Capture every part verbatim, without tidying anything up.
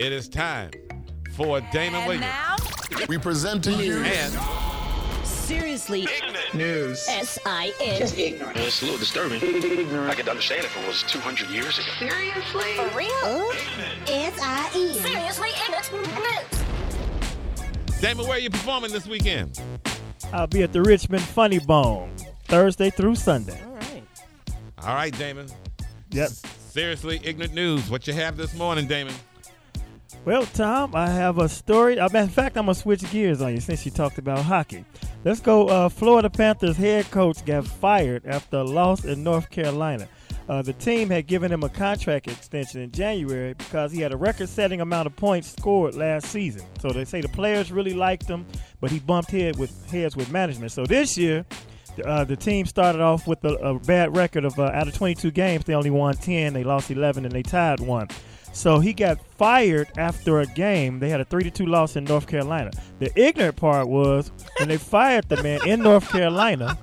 It is time for Damon And Williams. now, We present to you And Seriously. Ignorant News. S I N. Just ignorant. It's a little disturbing. I could understand if it was two hundred years ago. seriously? For real? S I N. Seriously ignorant. Damon, where are you performing this weekend? I'll be at the Richmond Funny Bone Thursday through Sunday. All right. All right, Damon. Yep. Seriously ignorant news. What you have this morning, Damon? Well, Tom, I have a story. Uh, matter of fact, I'm going to switch gears on you since you talked about hockey. Let's go. Uh, Florida Panthers head coach got fired after a loss in North Carolina. Uh, the team had given him a contract extension in January because he had a record-setting amount of points scored last season. So they say the players really liked him, but he bumped head with, heads with management. So this year, uh, the team started off with a, a bad record of uh, out of twenty-two games, they only won ten. They lost eleven, and they tied one. So he got fired after a game. They had a three to two loss in North Carolina. The ignorant part was when they fired the man in North Carolina,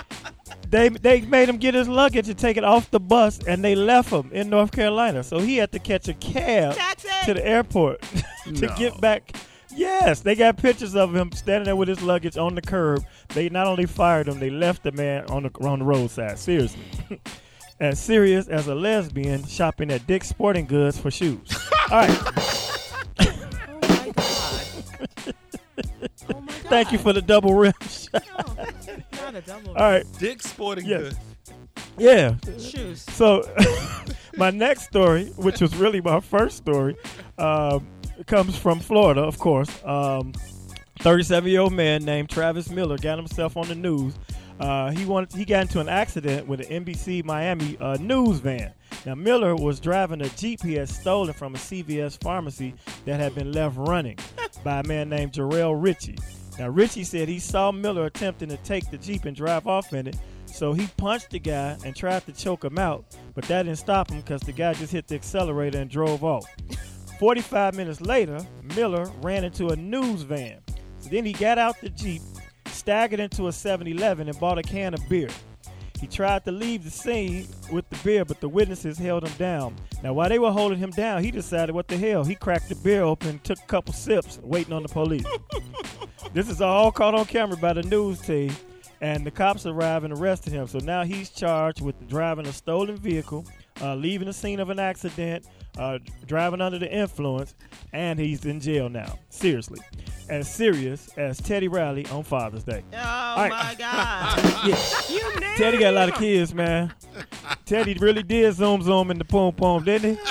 they they made him get his luggage and take it off the bus, and they left him in North Carolina. So he had to catch a cab Taxi. to the airport to No. get back. Yes, they got pictures of him standing there with his luggage on the curb. They not only fired him, they left the man on the on the roadside. Seriously. As serious as a lesbian shopping at Dick's Sporting Goods for shoes. All right. Oh, my God. Oh, my God. Thank you for the double rim shot. No, not a double. All right. Dick's Sporting Yeah. Goods. Yeah. Shoes. So my next story, which was really my first story, um, comes from Florida, of course. Um, thirty-seven-year-old man named Travis Miller got himself on the news. Uh, he wanted he got into an accident with an N B C Miami uh, news van. Now, Miller was driving a Jeep he had stolen from a C V S pharmacy that had been left running by a man named Jarrell Ritchie. Now, Ritchie said he saw Miller attempting to take the Jeep and drive off in it, so he punched the guy and tried to choke him out, but that didn't stop him because the guy just hit the accelerator and drove off. forty-five minutes later, Miller ran into a news van. So then he got out the Jeep, staggered into a seven eleven and bought a can of beer. He tried to leave the scene with the beer, but the witnesses held him down. Now, while they were holding him down, he decided, what the hell? He cracked the beer open, took a couple sips, waiting on the police. This is all caught on camera by the news team, and the cops arrived and arrested him. So now he's charged with driving a stolen vehicle, uh, leaving the scene of an accident, uh, driving under the influence, and he's in jail now. Seriously. As serious as Teddy Riley on Father's Day. Oh, right. my God. Yeah. You knew. Teddy got a lot of kids, man. Teddy really did zoom zoom in the poom poom, didn't he?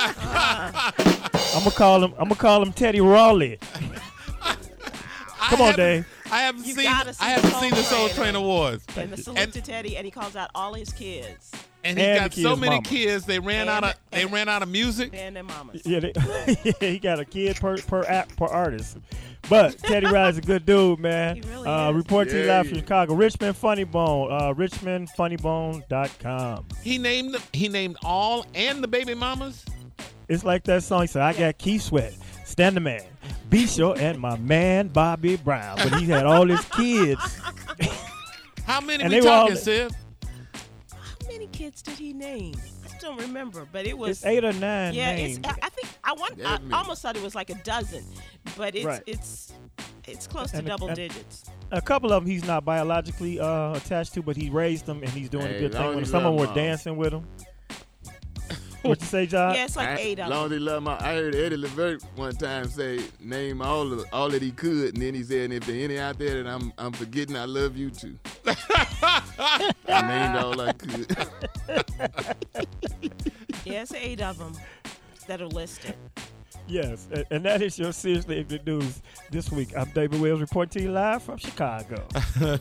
I'm gonna call him. I'm gonna call him Teddy Raleigh. Come on, Dave. I haven't You seen. gotta see I haven't the seen the Soul Soul Train. Train Awards. And the salute And- to Teddy, and he calls out all his kids And he And got the so kid's many mama. kids. They ran And- out of. They and- ran out of music. and their mamas. Yeah, they, yeah, he got a kid per per app per artist. But Teddy Riley's a good dude, man. He really uh, is. report to you Yeah, live from yeah. Chicago. Richmond Funny Bone. Uh, richmond funny bone dot com. He named. them- He named all and the baby mamas. It's like that song. He said, I got Keith Sweat, Stan the Man, Bisho, and my man Bobby Brown. But he had all his kids. How many And we they were all- talking, Sid? How many kids did he name? I don't remember, but it was It's eight or nine Yeah, names. it's, I I think I want. I That many. almost thought it was like a dozen, but it's Right. it's it's close to And- double and- digits. A couple of them he's not biologically uh, attached to, but he raised them and he's doing Hey, a good long thing with them. as Some of them he were love 'em. dancing with him. What you say, John? yeah, it's like I- eight of long as them. he love my, I heard Eddie Levert one time say, name all of, all that he could, and then he said, and if there any out there that I'm I'm forgetting, I love you too. I named all I could. Yeah, it's eight of them that are listed. Yes, and, and that is your Seriously Ignorant News this week. I'm David Wills reporting to you live from Chicago.